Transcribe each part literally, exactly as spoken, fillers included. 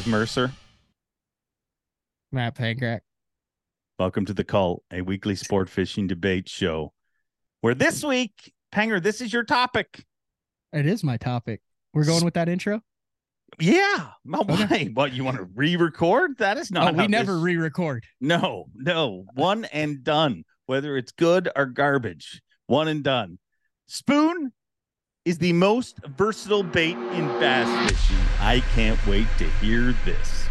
Dave Mercer. Matt Pankrak. Welcome to The Cult, a weekly sport fishing debate show. Where this week, Panger, this is your topic. It is my topic. We're going with that intro? Yeah. Oh, Okay. why? What, you want to re-record? That is not. Oh, we how never this... re-record. No, no. One and done. Whether it's good or garbage. One and done. Spoon is the most versatile bait in bass fishing. I can't wait to hear this.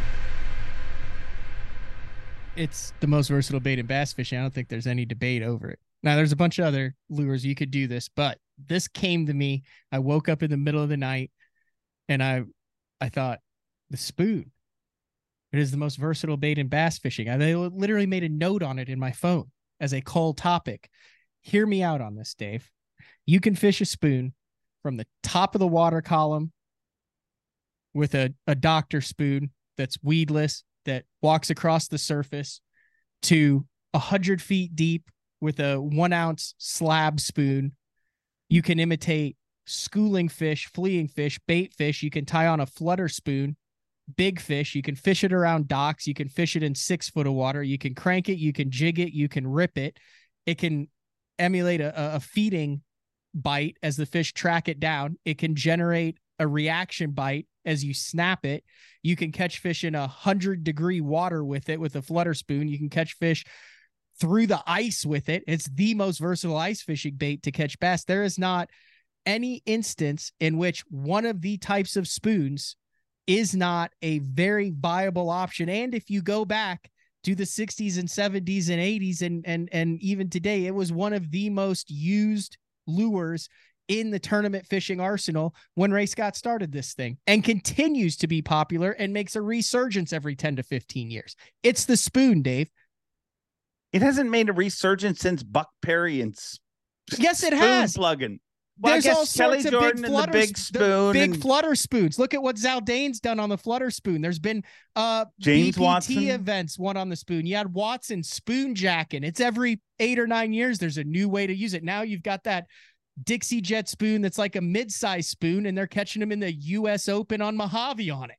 It's the most versatile bait in bass fishing. I don't think there's any debate over it. Now, there's a bunch of other lures you could do this, but this came to me. I woke up in the middle of the night, and I I thought, the spoon. It is the most versatile bait in bass fishing. I literally made a note on it in my phone as a call topic. Hear me out on this, Dave. You can fish a spoon from the top of the water column with a, a doctor spoon that's weedless, that walks across the surface, to a hundred feet deep with a one ounce slab spoon. You can imitate schooling fish, fleeing fish, bait fish. You can tie on a flutter spoon, big fish. You can fish it around docks. You can fish it in six foot of water. You can crank it. You can jig it. You can rip it. It can emulate a, a feeding bite as the fish track it down. It can generate a reaction bite as you snap it. You can catch fish in a hundred degree water with it with a flutter spoon. You can catch fish through the ice with it. It's the most versatile ice fishing bait to catch bass. There is not any instance in which one of the types of spoons is not a very viable option. And if you go back to the sixties and seventies and eighties and and and even today, it was one of the most used lures in the tournament fishing arsenal when Ray Scott started this thing, and continues to be popular and makes a resurgence every ten to fifteen years. It's the spoon, Dave. It hasn't made a resurgence since Buck Perry and yes, it has. Plugging. Well, There's all sorts Kelly of Jordan big flutter, and the big spoon, big and... flutter spoons. Look at what Zaldain's done on the flutter spoon. There's been uh James B P T Watson events, one on the spoon. You had Watson spoon jacking. It's every eight or nine years. There's a new way to use it. Now you've got that Dixie Jet spoon that's like a mid-size spoon, and they're catching them in the U S Open on Mojave on it.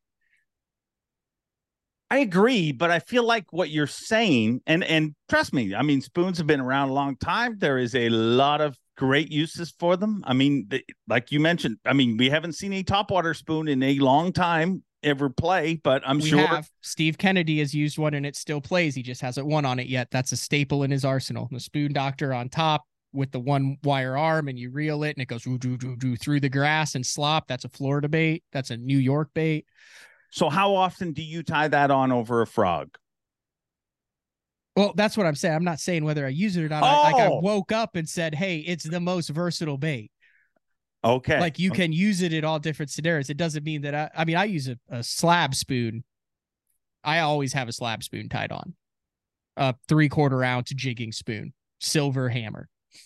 I agree, but I feel like what you're saying, and and trust me, I mean, spoons have been around a long time. There is a lot of great uses for them. I mean, they, like you mentioned, I mean, we haven't seen a topwater spoon in a long time ever play, but I'm we sure have. Steve Kennedy has used one and it still plays. He just hasn't won on it yet. That's a staple in his arsenal. The spoon doctor on top with the one wire arm, and you reel it and it goes doo, doo, doo, doo, through the grass and slop. That's a Florida bait. That's a New York bait. So how often do you tie that on over a frog? Well, that's what I'm saying. I'm not saying whether I use it or not. Oh. I, like I woke up and said, hey, it's the most versatile bait. Okay. Like you okay. can use it in all different scenarios. It doesn't mean that I, I mean, I use a, a slab spoon. I always have a slab spoon tied on. A three quarter ounce jigging spoon, silver hammer.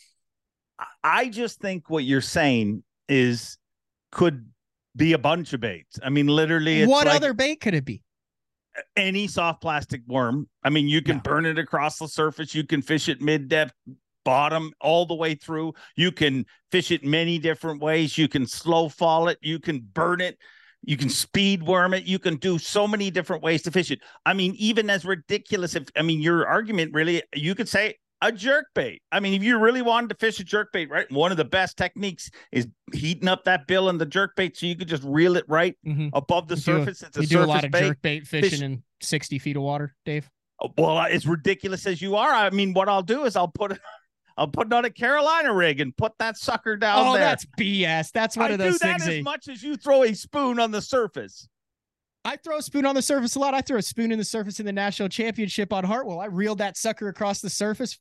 I just think what you're saying is could be a bunch of baits. I mean, literally. It's what like other bait could it be? Any soft plastic worm. I mean, you can no. burn it across the surface. You can fish it mid-depth, bottom, all the way through. You can fish it many different ways. You can slow fall it. You can burn it. You can speed worm it. You can do so many different ways to fish it. I mean, even as ridiculous, if I mean, your argument really, you could say a jerk bait. I mean, if you really wanted to fish a jerk bait, right? One of the best techniques is heating up that bill and the jerk bait so you could just reel it right mm-hmm. above the you surface. Do a, it's a you surface do a lot of bait. jerk bait fishing Fish. in sixty feet of water, Dave. Well, as ridiculous as you are, I mean, what I'll do is I'll put it, I'll put it on a Carolina rig and put that sucker down oh, there. Oh, that's B S. That's one I of those do that things. As much as you throw a spoon on the surface. I throw a spoon on the surface a lot. I throw a spoon in the surface in the national championship on Hartwell. I reeled that sucker across the surface.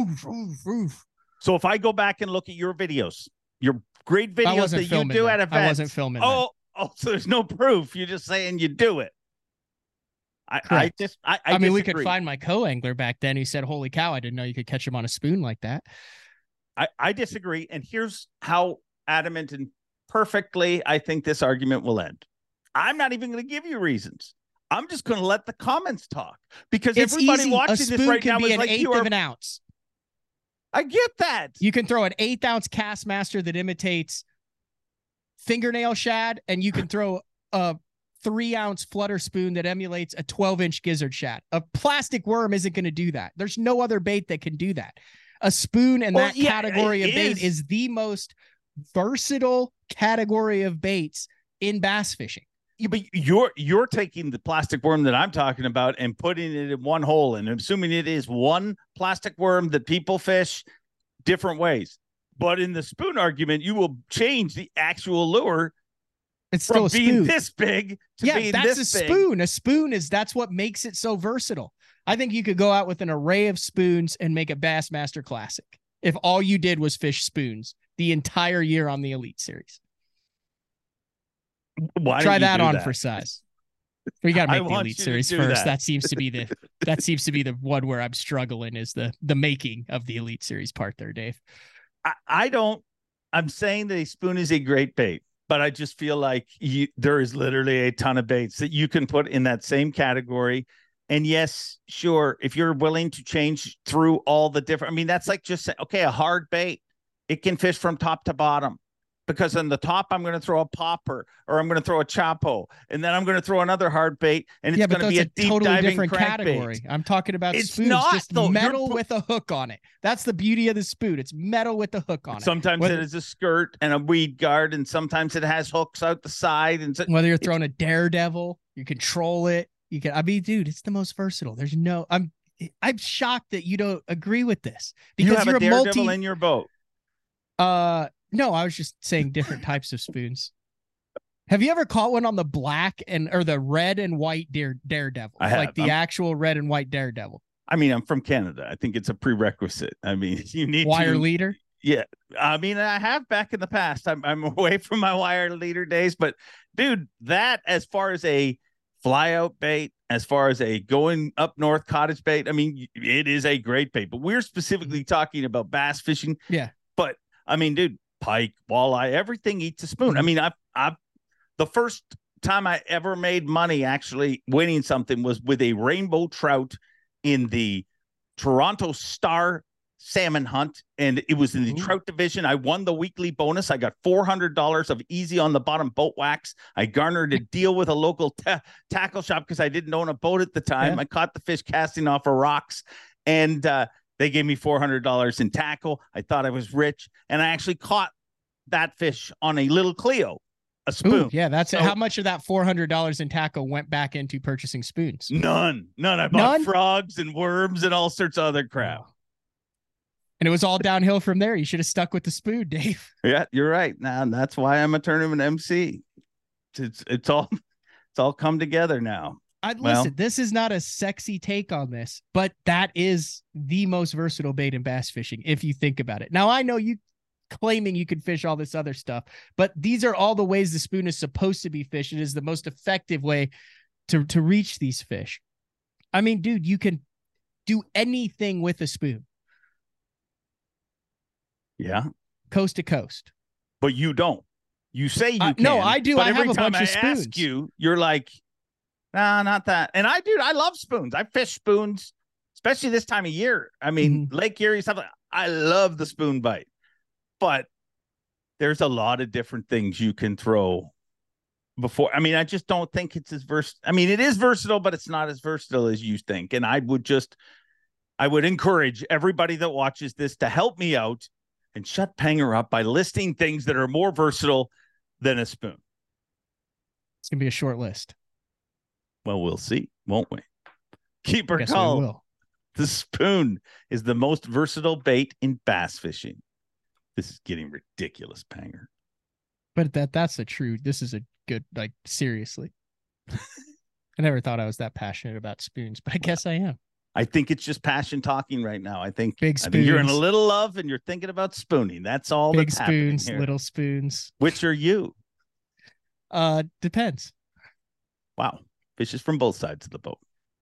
So if I go back and look at your videos, your great videos that you do them. at events. I wasn't filming. Oh, oh, so there's no proof. You're just saying you do it. I, I just, I, I, I mean, disagree. we could find my co-angler back then. He said, holy cow, I didn't know you could catch him on a spoon like that. I, I disagree. And here's how adamant and perfectly I think this argument will end. I'm not even going to give you reasons. I'm just going to let the comments talk because it's everybody easy. watching this right now be is an like, eighth you are... of an ounce. I get that. You can throw an eighth ounce Castmaster that imitates fingernail shad, and you can throw a three ounce flutter spoon that emulates a twelve inch gizzard shad. A plastic worm isn't going to do that. There's no other bait that can do that. A spoon in well, that yeah, category of bait is. is the most versatile category of baits in bass fishing. Yeah, but you're you're taking the plastic worm that I'm talking about and putting it in one hole and assuming it is one plastic worm that people fish different ways. But in the spoon argument, you will change the actual lure. It's still from a being spoon. this big to yeah, being that's this a big. spoon. A spoon is that's what makes it so versatile. I think you could go out with an array of spoons and make a Bassmaster Classic if all you did was fish spoons the entire year on the Elite Series. Why Try that on that? for size. We got to make I the Elite Series first. That. that seems to be the that seems to be the one where I'm struggling is the the making of the Elite Series part there, Dave. I, I don't. I'm saying that a spoon is a great bait, but I just feel like you, there is literally a ton of baits that you can put in that same category. And yes, sure, if you're willing to change through all the different, I mean, that's like just say, okay, a hard bait, it can fish from top to bottom. Because on the top, I'm going to throw a popper or I'm going to throw a chapo, and then I'm going to throw another hard bait, and it's yeah, going to be a deep totally diving different category. Bait. I'm talking about it's spoons, not, just though. metal You're... with a hook on it. That's the beauty of the spoon. It's metal with a hook on sometimes it. Sometimes it is a skirt and a weed guard, and sometimes it has hooks out the side. And so, whether you're throwing a daredevil, you control it. You can. I mean, dude, it's the most versatile. There's no. I'm. I'm shocked that you don't agree with this because you have you're a daredevil multi... in your boat. Uh. No, I was just saying different types of spoons. Have you ever caught one on the black and or the red and white dare daredevil? I have. Like the I'm, actual red and white daredevil. I mean, I'm from Canada. I think it's a prerequisite. I mean, you need wire to, leader. Yeah, I mean, I have back in the past. I'm I'm away from my wire leader days, but dude, that as far as a fly out bait, as far as a going up north cottage bait, I mean, it is a great bait. But we're specifically talking about bass fishing. Yeah. But I mean, dude. Pike, walleye, everything eats a spoon. I mean, I, I, the first time I ever made money actually winning something was with a rainbow trout in the Toronto Star salmon hunt, and it was in the Ooh. trout division. I won the weekly bonus. I got four hundred dollars of easy on the bottom boat wax. I garnered a deal with a local ta- tackle shop because I didn't own a boat at the time. Yeah. I caught the fish casting off of rocks, and uh, they gave me four hundred dollars in tackle. I thought I was rich, and I actually caught that fish on a little Cleo, a spoon. Ooh, yeah, that's so, how much of that four hundred dollars in tackle went back into purchasing spoons? None. None. I bought None? frogs and worms and all sorts of other crap. Oh. And it was all downhill from there. You should have stuck with the spoon, Dave. Yeah, you're right. Now that's why I'm a tournament M C. It's it's all it's all come together now. I'd well, listen, this is not a sexy take on this, but that is the most versatile bait in bass fishing, if you think about it. Now, I know you claiming you can fish all this other stuff, but these are all the ways the spoon is supposed to be fished. It is the most effective way to, to reach these fish. I mean, dude, you can do anything with a spoon. Yeah. Coast to coast. But you don't. You say you uh, can. No, I do. But I every have a time bunch I of spoons. ask you, you're like, nah, not that. And I do. I love spoons. I fish spoons, especially this time of year. I mean, mm-hmm. Lake Erie, stuff like I love the spoon bite. But there's a lot of different things you can throw before. I mean, I just don't think it's as versatile. I mean, it is versatile, but it's not as versatile as you think. And I would just, I would encourage everybody that watches this to help me out and shut Panger up by listing things that are more versatile than a spoon. It's going to be a short list. Well, we'll see, won't we? Keep her calm. The spoon is the most versatile bait in bass fishing. This is getting ridiculous, Panger. But that that's a true, this is a good, like, seriously. I never thought I was that passionate about spoons, but I guess I am. I think it's just passion talking right now. I think, Big spoons. I think you're in a little love and you're thinking about spooning. That's all. Big that's spoons, here. Little spoons. Which are you? Uh, depends. Wow. Fishes from both sides of the boat.